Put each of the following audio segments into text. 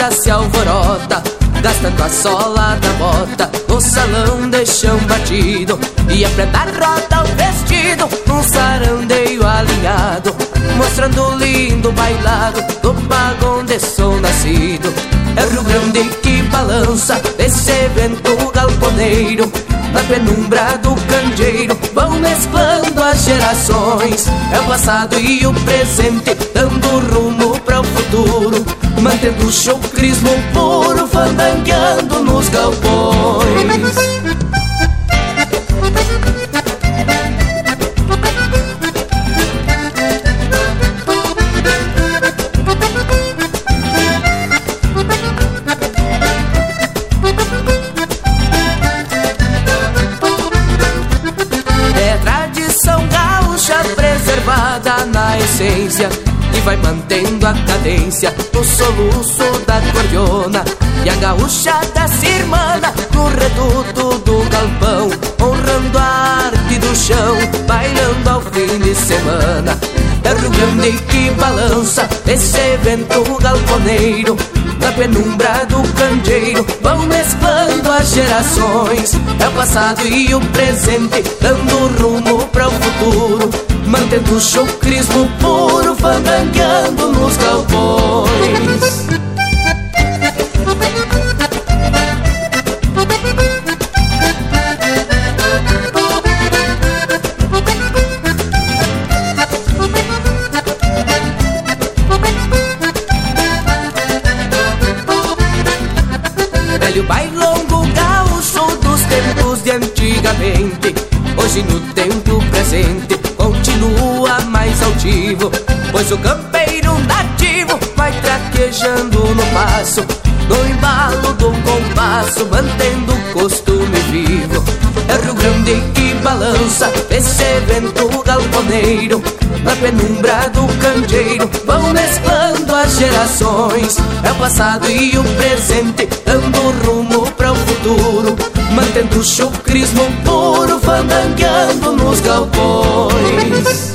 moçada se alvorota, gastando a sola da bota no salão de chão batido, e a prenda roda o vestido num sarandeio alinhado, mostrando o lindo bailado do pago onde sou nascido. É o Rio Grande que balança esse vento galponeiro, na penumbra do candeeiro vão mesclando as gerações. É o passado e o presente dando rumo para o futuro, mantendo o chucrismo puro, fandangueando nos galpões. Na essência, e vai mantendo a cadência no soluço da cordiona, e a gaúcha da cirmana no reduto do galpão, honrando a arte do chão, bailando ao fim de semana. É o Rio Grande que balança esse vento galponeiro, na penumbra do candeeiro vão mesclando as gerações. É o passado e o presente dando rumo para o futuro, mantendo o chucrismo puro, fandangueando nos galpões. Velho bailongo gaúcho dos tempos de antigamente, hoje no tempo presente continua mais altivo, pois o campeiro nativo vai traquejando no passo, no embalo do compasso, mantendo o costume vivo. É o Rio Grande que balança esse vento galponeiro, na penumbra do candeeiro vão mesclando as gerações. É o passado e o presente dando rumo para o futuro, mantendo o chucrismo puro, fandangueando nos galpões.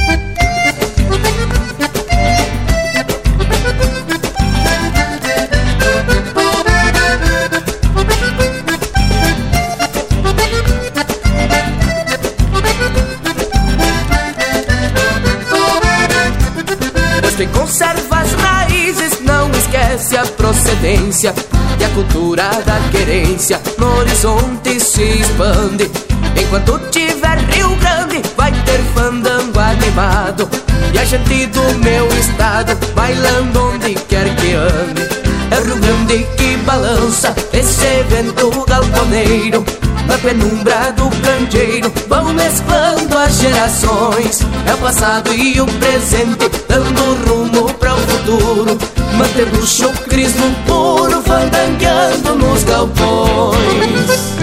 Quem conserva as raízes não esquece a procedência, e a cultura da querência no horizonte se expande. Enquanto tiver Rio Grande vai ter fandango animado, e a gente do meu estado bailando onde quer que ande. É o Rio Grande que balança esse vento galponeiro, na penumbra do candeeiro vão mesclando as gerações. É o passado e o presente dando rumo para o futuro, mantendo o chucrismo puro, fandangueando nos galpões.